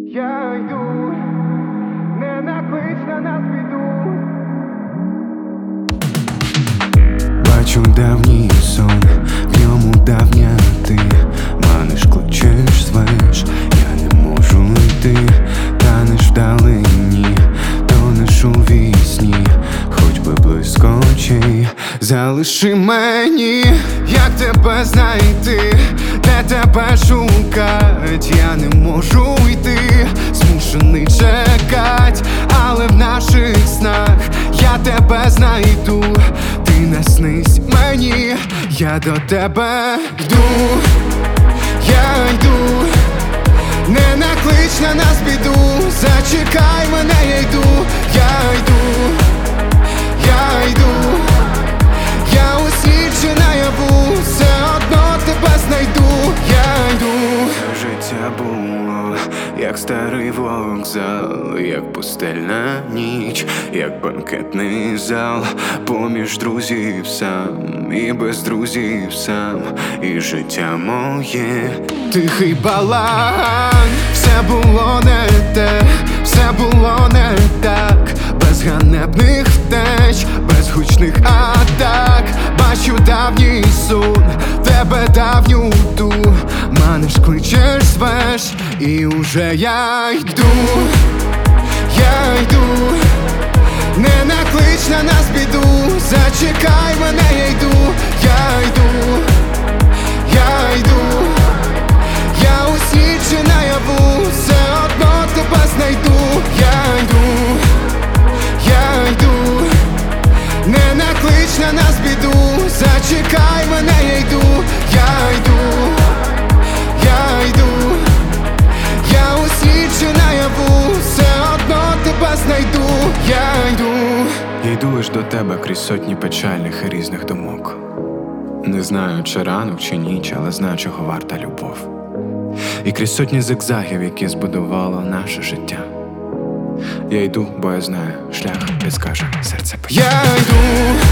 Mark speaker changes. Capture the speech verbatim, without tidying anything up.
Speaker 1: Я йду, не наклич на нас біду.
Speaker 2: Бачу давній сон, в ньому давня ти маниш, кличеш, звеш, я не можу йти, танеш вдалині, тонеш у вісні, хоч би близько очей. Залиши мені, як тебе знайти, де тебе шукать, я не можу йти, змушений чекать, але в наших снах я тебе знайду. Ти не снись мені, я до тебе йду, я йду, не наклич на нас біду, зачекай мене, я йду, я йду, я йду, я у сні чи наяву, все одно тебе знайду, я йду. Життя було, як старий вокзал, як пустельна ніч, як банкетний зал, поміж друзів сам, і без друзів сам, і життя моє тихий балаган. Все було не те, все було не так, без ганебних втеч, без гучних атак. Бачу давній сон, тебе давню ту, маниш, кличеш, звеш, і уже я йду, я йду, не наклич на нас біду, зачекай мене, я йду, я йду, я йду, я у сні чи наяву, все одно тебе знайду, я йду, я йду, не наклич на нас біду, зачекай мене, я йду, я йду, я йду, я у сні чи наяву, все одно тебе знайду, я йду. Я йду лиш до тебе крізь сотні печальних і різних думок. Не знаю, чи ранок, чи ніч, але знаю, чого варта любов. І крізь сотні зигзагів, які збудувало наше життя. Я йду, бо я знаю, шлях підскаже серце. Я йду,